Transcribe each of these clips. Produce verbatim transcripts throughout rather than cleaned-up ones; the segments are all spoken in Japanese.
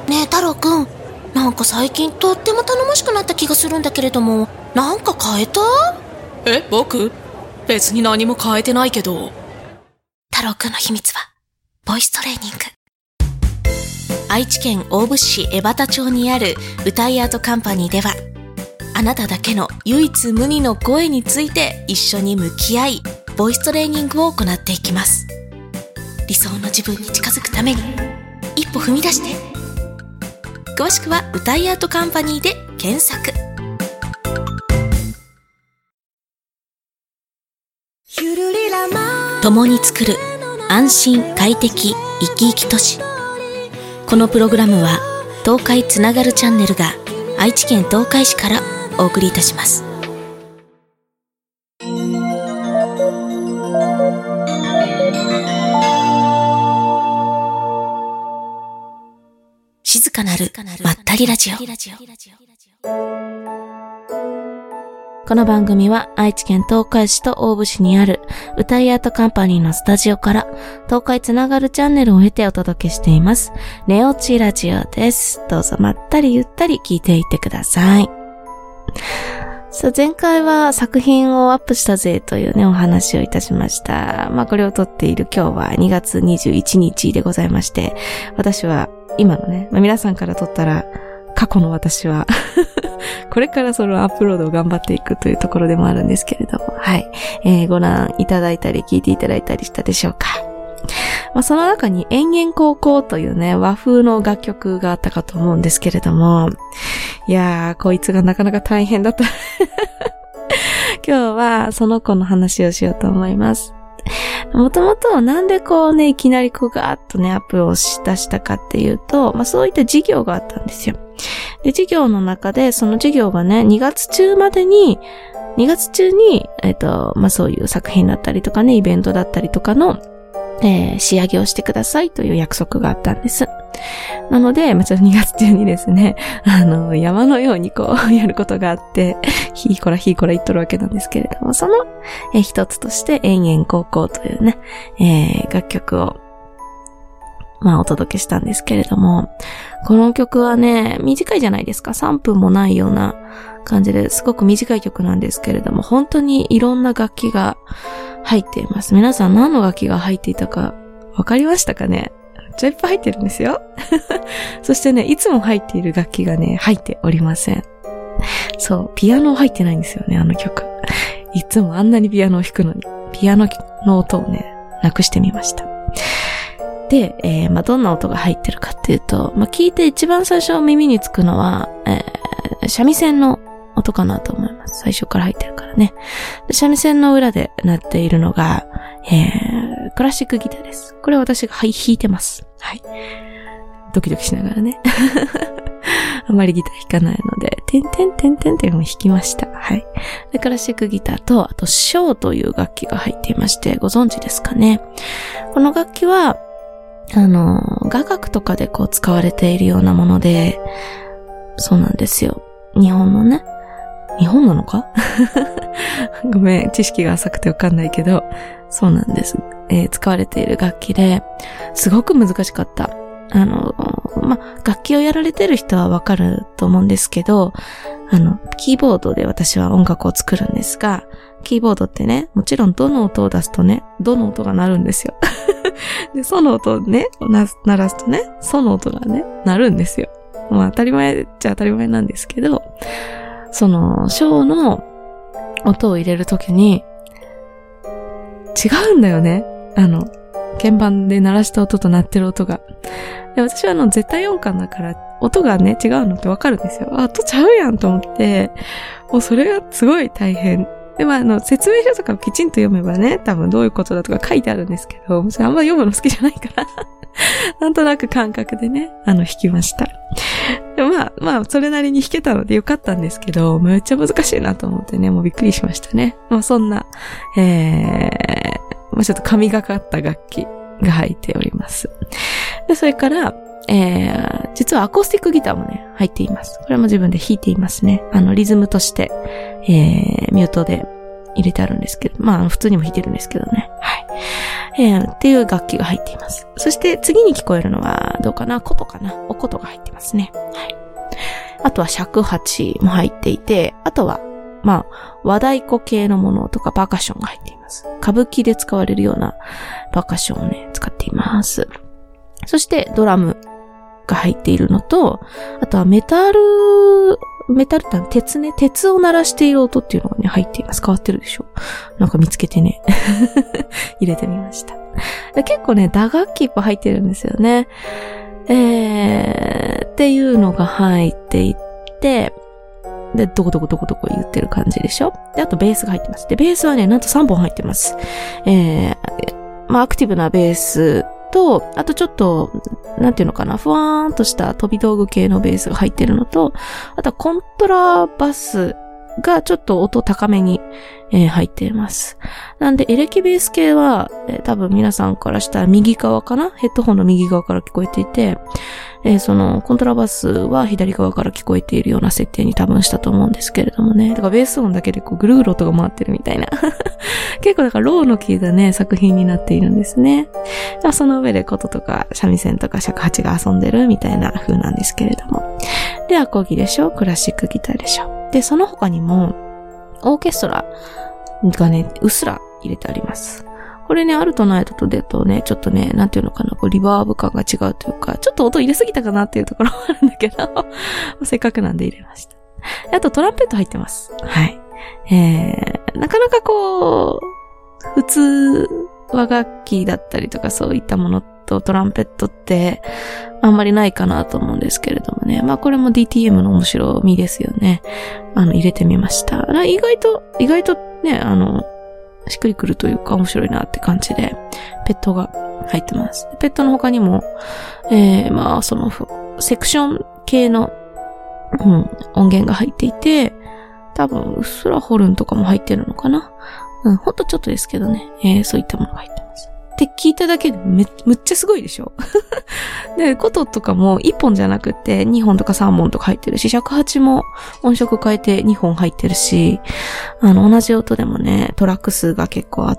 ねえ太郎くん、なんか最近とっても頼もしくなった気がするんだけれども、なんか変えた？ え、僕？別に何も変えてないけど。 太郎くんの秘密はボイストレーニング。愛知県大府市江端町にある歌いアートカンパニーでは、あなただけの唯一無二の声について一緒に向き合い、ボイストレーニングを行っていきます。理想の自分に近づくために一歩踏み出して。詳しくは歌いアートカンパニーで検索。共に作る安心快適生き生き都市。このプログラムは東海つながるチャンネルが愛知県東海市からお送りいたします。静かなるまったりラジオ。この番組は愛知県東海市と大府市にある歌いアートカンパニーのスタジオから東海つながるチャンネルを経てお届けしています。寝落ちラジオです。どうぞまったりゆったり聞いていってください。さあ前回は作品をアップしたぜというねお話をいたしました。まあこれを撮っている今日はにがつにじゅういちにちでございまして、私は今のね、まあ、皆さんから撮ったら過去の私はこれからそのアップロードを頑張っていくというところでもあるんですけれども、はい、えー、ご覧いただいたり聞いていただいたりしたでしょうか。まあ、その中に延々高校というね和風の楽曲があったかと思うんですけれども、いやーこいつがなかなか大変だった今日はその子の話をしようと思います。もともとなんでこうねいきなりこうガーッとねアップをし出したかっていうと、まあそういった事業があったんですよ。で事業の中でその事業がねにがつちゅうまでににがつちゅうにえっとまあそういう作品だったりとかねイベントだったりとかの、えー、仕上げをしてくださいという約束があったんです。なので、まあ、ちょっとにがつ中にですね、あの、山のようにこう、やることがあって、ひーこらひーこら言っとるわけなんですけれども、その、えー、一つとして、延々高校というね、えー、楽曲を、まあ、お届けしたんですけれども、この曲はね、短いじゃないですか。さんぷんもないような感じですごく短い曲なんですけれども、本当にいろんな楽器が入っています。皆さん何の楽器が入っていたかわかりましたかね？めっちゃいっぱい入ってるんですよ。そしてね、いつも入っている楽器がね、入っておりません。そう、ピアノ入ってないんですよね、あの曲。いつもあんなにピアノを弾くのに、ピアノの音をね、なくしてみました。で、えー、まあ、どんな音が入ってるかっていうと、まあ、聞いて一番最初耳につくのは、えー、三味線の音かなと思います。最初から入ってるからね。で三味線の裏で鳴っているのが、えー、クラシックギターです。これ私が、はい、弾いてます。はい。ドキドキしながらね。あまりギター弾かないので、てんてんてんてんっていうのを弾きました。はい。で、クラシックギターと、あと、笙という楽器が入っていまして、ご存知ですかね。この楽器は、あの、雅楽とかでこう使われているようなもので、そうなんですよ。日本のね。日本なのかごめん、知識が浅くてわかんないけど、そうなんです。えー、使われている楽器で、すごく難しかった。あの、ま、楽器をやられてる人はわかると思うんですけど、あの、キーボードで私は音楽を作るんですが、キーボードってね、もちろんどの音を出すとね、どの音が鳴るんですよ。で、その音をね、鳴らすとね、その音がね、鳴るんですよ。まあ当たり前っちゃ当たり前なんですけど、その、笙の音を入れるときに、違うんだよね。あの、鍵盤で鳴らした音と鳴ってる音が。で私はあの、絶対音感だから、音がね、違うのってわかるんですよ。あ、音ちゃうやんと思って、もうそれがすごい大変。で、まあ、あの、説明書とかをきちんと読めばね、多分どういうことだとか書いてあるんですけど、それあんま読むの好きじゃないから、なんとなく感覚でね、あの、弾きました。でまあ、まあ、それなりに弾けたのでよかったんですけど、めっちゃ難しいなと思ってね、もうびっくりしましたね。まあ、そんな、えー、まあ、ちょっと神がかった楽器が入っております。で、それから、えー、実はアコースティックギターもね、入っています。これも自分で弾いていますね。あの、リズムとして、えー、ミュートで入れてあるんですけど、まあ、普通にも弾いてるんですけどね。はい。 えー、っていう楽器が入っています。そして次に聞こえるのは、どうかな、琴かな、お琴が入ってますね。はい。あとは尺八も入っていて、あとは、まあ、和太鼓系のものとかパーカッションが入っています。歌舞伎で使われるようなパーカッションをね、使っています。そしてドラムが入っているのと、あとはメタル、メタルって鉄ね、鉄を鳴らしている音っていうのがね、入っています。変わってるでしょ？なんか見つけてね、入れてみました。結構ね、打楽器いっぱい入ってるんですよね。えー、っていうのが入っていって、で、どこどこどこどこ言ってる感じでしょ？で、あとベースが入ってます。で、ベースはね、なんとさんぼん入ってます。えー、まあ、アクティブなベースと、あとちょっと、なんていうのかな、ふわーんとした飛び道具系のベースが入ってるのと、あとはコントラバスがちょっと音高めに、えー、入っています。なんで、エレキベース系は、えー、多分皆さんからしたら右側かな？ヘッドホンの右側から聞こえていて、えー、その、コントラバスは左側から聞こえているような設定に多分したと思うんですけれどもね。だからベース音だけでこうぐるぐる音が回ってるみたいな。結構だからローの効いたね、作品になっているんですね。その上で琴とか三味線とか尺八が遊んでるみたいな風なんですけれども。で、アコギでしょ？クラシックギターでしょ？で、その他にも、オーケストラがね、うっすら入れてあります。これね、アルトナイトとだとね、ちょっとね、なんていうのかな、こうリバーブ感が違うというか、ちょっと音入れすぎたかなっていうところもあるんだけど、せっかくなんで入れました。あとトランペット入ってます。はい。えー、なかなかこう、普通和楽器だったりとかそういったものとトランペットってあんまりないかなと思うんですけれどもね。まあこれも ディーティーエム の面白みですよね。あの、入れてみました。意外と、意外とね、あの、しっくりくるというか面白いなって感じで、ペットが入ってます。ペットの他にも、えー、まあその、セクション系の、うん、音源が入っていて、多分、うっすらホルンとかも入ってるのかな。うん、ほんとちょっとですけどね、えー、そういったものが入ってます。って聞いただけでめ、むっちゃすごいでしょで、琴とかもいっぽんじゃなくてにほんとかさんぼんとか入ってるし、尺八も音色変えてにほん入ってるし、あの、同じ音でもね、トラック数が結構あって、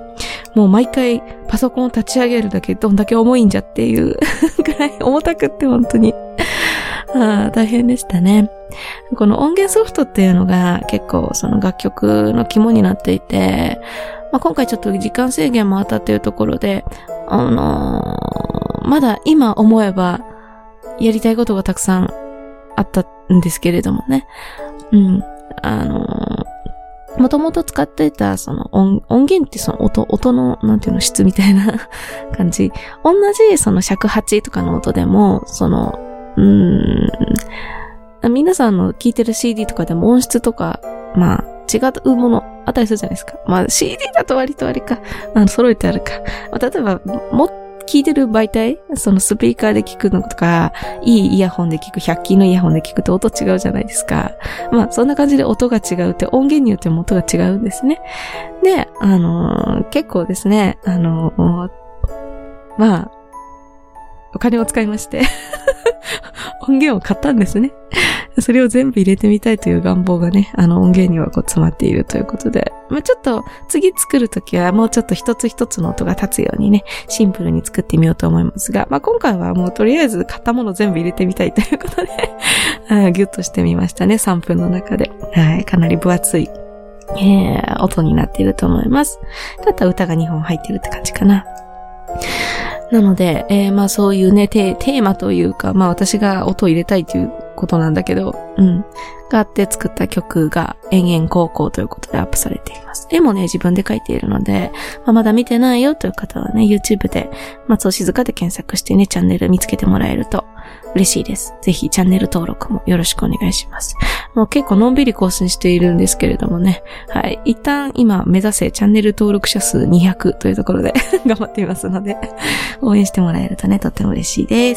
もう毎回パソコンを立ち上げるだけどんだけ重いんじゃっていうぐらい重たくって本当に。ああ、大変でしたね。この音源ソフトっていうのが結構その楽曲の肝になっていて、まあ、今回ちょっと時間制限もあったっていうところで、あのー、まだ今思えばやりたいことがたくさんあったんですけれどもね。うん。あのー、もともと使っていたその 音, 音源ってその音、音のなんていうの質みたいな感じ。同じその尺八とかの音でも、その、うーん、皆さんの聴いてる シーディー とかでも音質とか、まあ、違うものあったりするじゃないですか。まあ シーディー だと割とあれか、あの揃えてあるか。まあ、例えば、も、聞いてる媒体、そのスピーカーで聞くのとか、いいイヤホンで聞く、ひゃく均のイヤホンで聞くと音違うじゃないですか。まあそんな感じで音が違うって音源によっても音が違うんですね。で、あのー、結構ですね、あのー、まあ、お金を使いまして音源を買ったんですね。それを全部入れてみたいという願望がね、あの音源にはこう詰まっているということで、まあ、ちょっと次作るときはもうちょっと一つ一つの音が立つようにね、シンプルに作ってみようと思いますが、まあ、今回はもうとりあえず買ったもの全部入れてみたいということでギュッとしてみましたね、さんぷんの中で。はい、かなり分厚い、えー、音になっていると思います。あとは歌がにほん入ってるって感じかな。なので、えー、まあそういうね、テー、テーマというか、まあ私が音を入れたいということなんだけど、うん。があって作った曲が延々高校ということでアップされています。絵もね、自分で描いているので、まあ、まだ見てないよという方はね、YouTube で松尾静香で検索してね、チャンネル見つけてもらえると嬉しいです。ぜひチャンネル登録もよろしくお願いします。もう結構のんびり更新しているんですけれどもね。はい。一旦今目指せチャンネル登録者数にひゃくというところで頑張っていますので、応援してもらえるとね、とっても嬉しいです。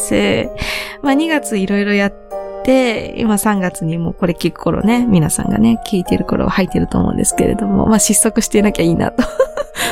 まあにがついろいろやって、で、今さんがつにもこれ聞く頃ね、皆さんがね、聞いてる頃は入ってると思うんですけれども、まあ失速していなきゃいいなと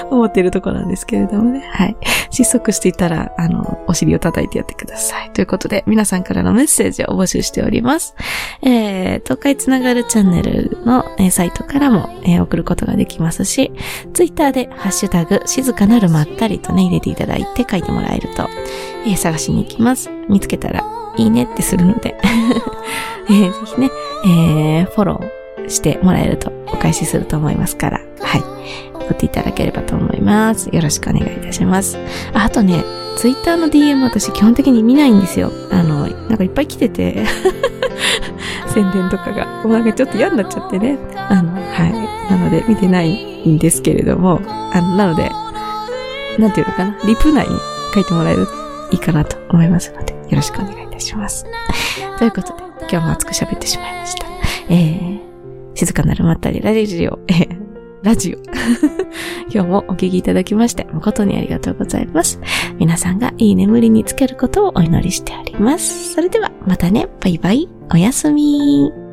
思っているところなんですけれどもね。はい。失速していたら、あの、お尻を叩いてやってください。ということで、皆さんからのメッセージを募集しております。えー、東海つながるチャンネルの、えー、サイトからも、えー、送ることができますし、ツイッターでハッシュタグ、静かなるまったりとね、入れていただいて書いてもらえると、えー、探しに行きます。見つけたら、いいねってするので、えー、ぜひね、えー、フォローしてもらえるとお返しすると思いますから、はい。送っていただければと思います。よろしくお願いいたします。あ、あとね、ツイッターの ディーエム 私基本的に見ないんですよ。あの、なんかいっぱい来てて、宣伝とかが、もうなんかちょっと嫌になっちゃってね。あの、はい。なので見てないんですけれども、あの、なので、なんていうのかな、リプ内に書いてもらえるといいかなと思いますので、よろしくお願いいたします。ということで、今日も熱く喋ってしまいました。えー、静かなるまったりラジオ、えー、ラジオ。今日もお聞きいただきまして、誠にありがとうございます。皆さんがいい眠りにつけることをお祈りしております。それでは、またね、バイバイ、おやすみ。